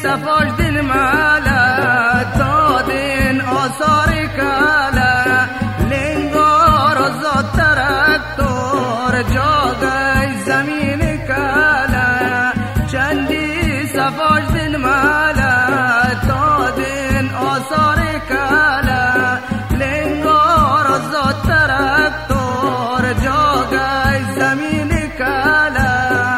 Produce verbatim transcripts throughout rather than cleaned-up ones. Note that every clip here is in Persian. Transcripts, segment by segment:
صفاش دل مالا دادن آثار کالا لنگار زاد ترکتور جاگای زمین کالا چندی صفاش دل مالا دادن آثار کالا لنگار زاد ترکتور جاگای زمین کالا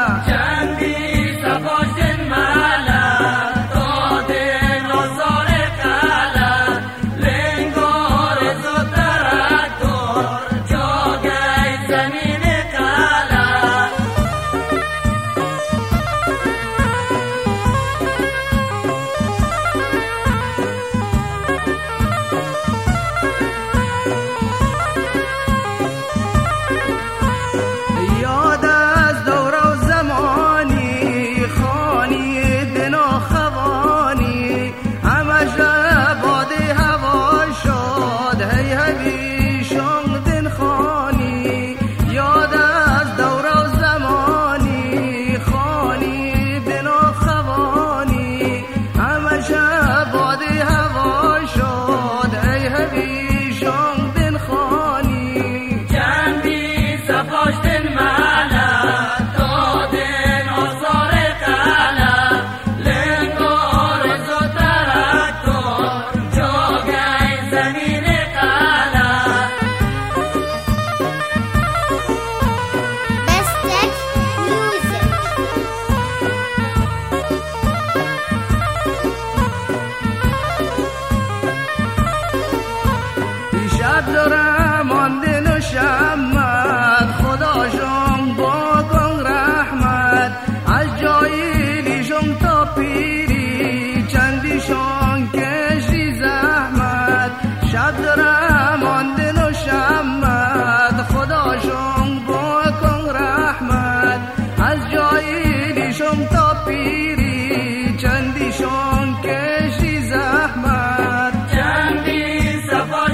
دارم آن دل و شمت خدا شم با کن رحمت از جایلیشم تا پیری چندیشان کشی زحمت شب دارم آن دل و شمت خدا شم با کن رحمت از جایلیشم تا پیری چندیشان کشی زحمت چندی صفاش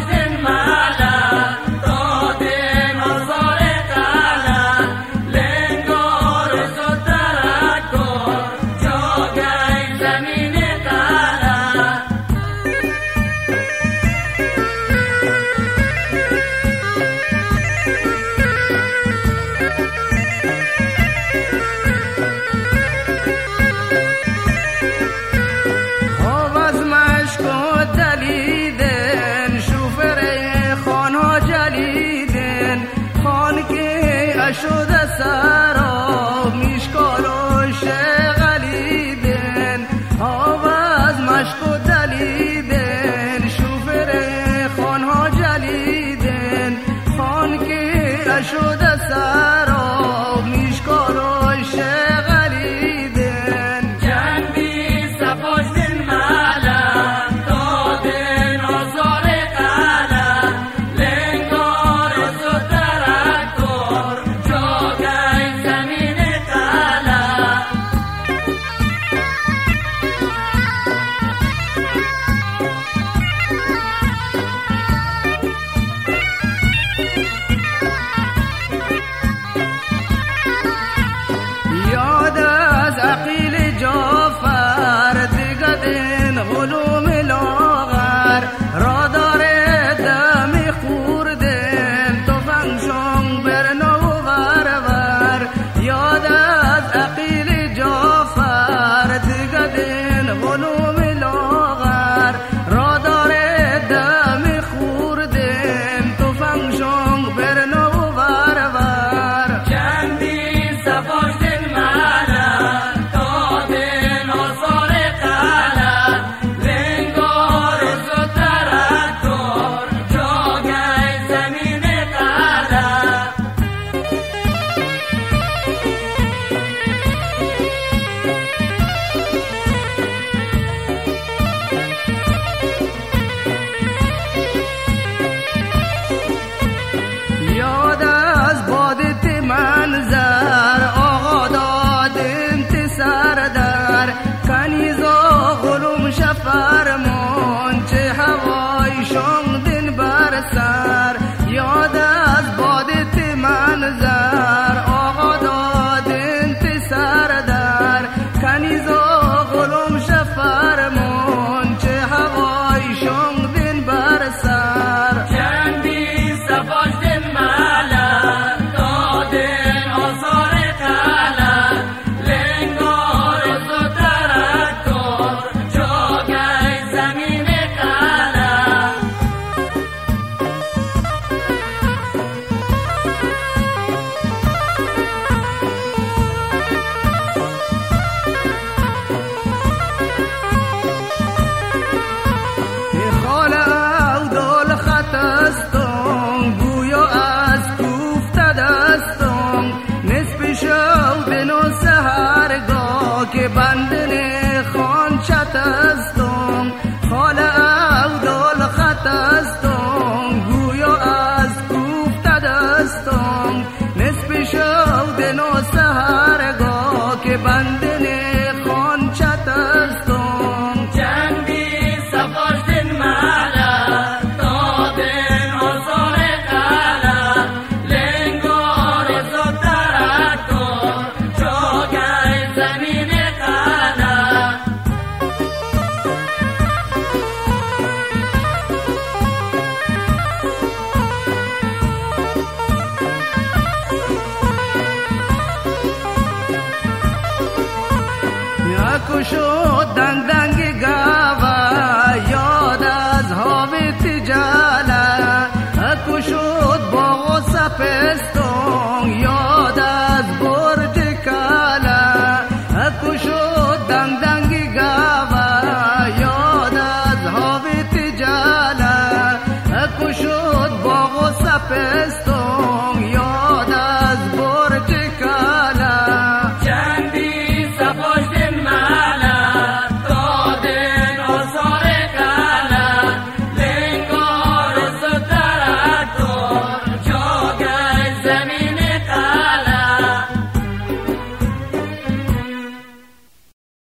بندن خان چتستم خال اودال خطستم گویا از کوفته دستم نصف شود نو سهرگاه که بندن خان چتستم جنبی سفاشتن معلا دادن آزار قلا لنگار زدرک کن جاگه زمین قلا یکو شد دنگ دنگ گاوا یاد از هاویت جالا یکو شد باغ و سپستون یاد از برج کالا یکو شد دنگ دنگ گاوا یاد از هاویت جالا یکو شد باغ و سپستون